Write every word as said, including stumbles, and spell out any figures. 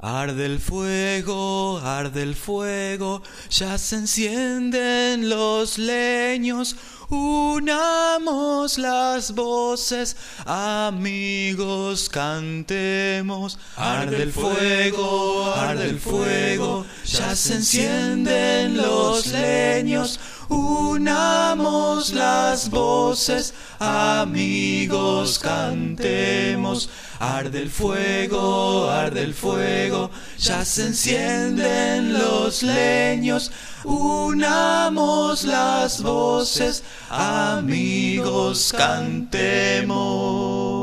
Arde el fuego, arde el fuego, ya se encienden los leños. Unamos las voces, amigos, cantemos. Arde el fuego, arde el fuego, ya se encienden los leños. Unamos las voces, amigos, cantemos. Arde el fuego, arde el fuego, ya se encienden los leños. Unamos las voces, amigos, cantemos.